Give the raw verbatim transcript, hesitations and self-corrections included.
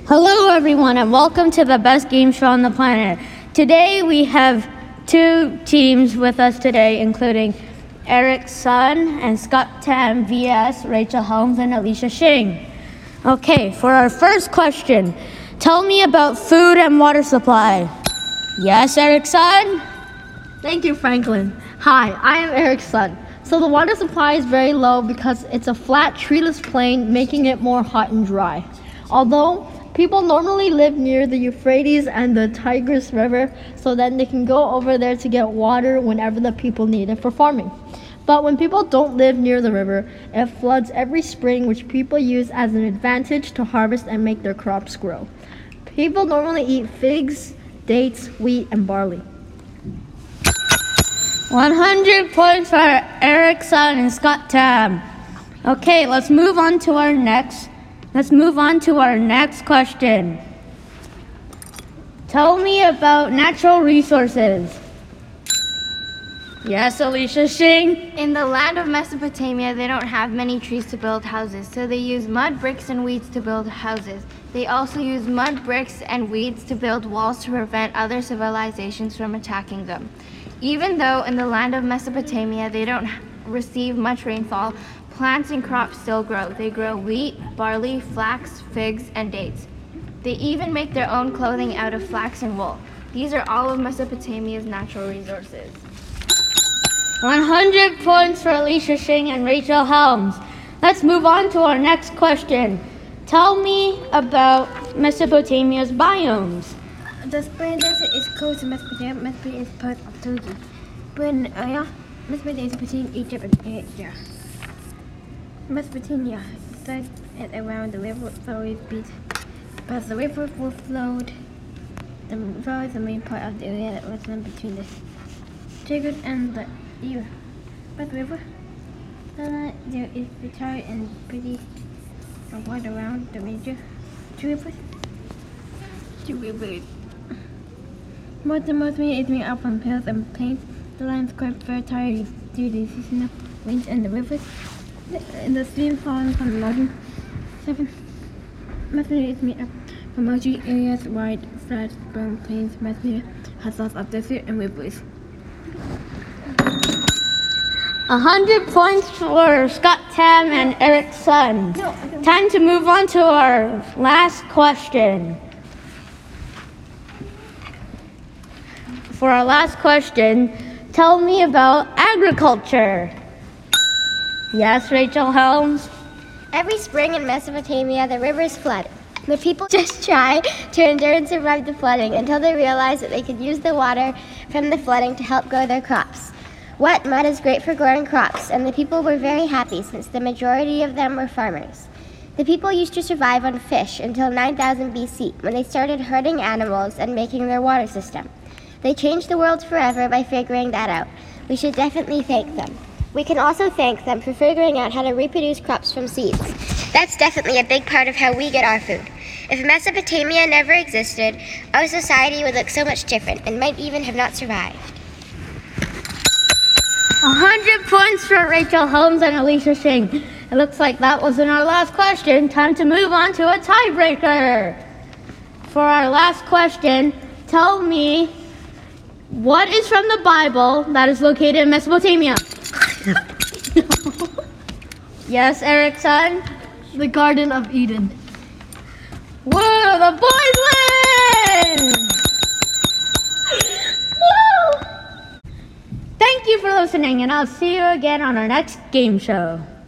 Hello everyone and welcome to the best game show on the planet. Today we have two teams with us today, including Eric Sun and Scott Tam vs Rachel Holmes and Alicia Shing. Okay, for our first question, tell me about food and water supply. Yes, Eric Sun? Thank you, Franklin. Hi, I am Eric Sun. So the water supply is very low because it's a flat, treeless plain, making it more hot and dry. Although people normally live near the Euphrates and the Tigris River, so then they can go over there to get water whenever the people need it for farming. But when people don't live near the river, it floods every spring, which people use as an advantage to harvest and make their crops grow. People normally eat figs, dates, wheat, and barley. one hundred points for Eric Sun and Scott Tam. Okay, let's move on to our next Let's move on to our next question. Tell me about natural resources. Yes, Alicia Shing? In the land of Mesopotamia, they don't have many trees to build houses, so they use mud, bricks, and weeds to build houses. They also use mud, bricks, and weeds to build walls to prevent other civilizations from attacking them. Even though in the land of Mesopotamia, they don't receive much rainfall, plants and crops still grow. They grow wheat, barley, flax, figs, and dates. They even make their own clothing out of flax and wool. These are all of Mesopotamia's natural resources. one hundred points for Alicia Shing and Rachel Helms. Let's move on to our next question. Tell me about Mesopotamia's biomes. The Spirit Desert is close to Mesopotamia. Mesopotamia is part of Turkey. When uh, Mesopotamia is between Egypt and Asia. Mesopotamia starts at around the river Flowing Beach, but the river will flowed. The river is the main part of the area that was in between the Tigris and the Euphrates River. Then there is fertile and pretty wide around the major two rivers. Two rivers. Most of Mesopotamia is made up from hills and plains. The land is quite fertile due to the seasonal winds and the rivers. The, the stream falling from the mountain. Seven. Mesopotamia is made up from mostly areas wide, flat, brown plains. Mesopotamia has lots of desert and rivers. one hundred points for Scott Tam and Eric Sun. No, Time to move on to our last question. For our last question, tell me about agriculture. Yes, Rachel Helms? Every spring in Mesopotamia, the rivers flood. The people just try to endure and survive the flooding until they realize that they could use the water from the flooding to help grow their crops. Wet mud is great for growing crops, and the people were very happy since the majority of them were farmers. The people used to survive on fish until nine thousand B C, when they started herding animals and making their water system. They changed the world forever by figuring that out. We should definitely thank them. We can also thank them for figuring out how to reproduce crops from seeds. That's definitely a big part of how we get our food. If Mesopotamia never existed, our society would look so much different and might even have not survived. one hundred points for Rachel Holmes and Alicia Shing. It looks like that wasn't our last question. Time to move on to a tiebreaker. For our last question, tell me, what is from the Bible that is located in Mesopotamia? Yes, Eric Sun? The Garden of Eden. Whoa, the boys win! Woo! Thank you for listening, and I'll see you again on our next game show.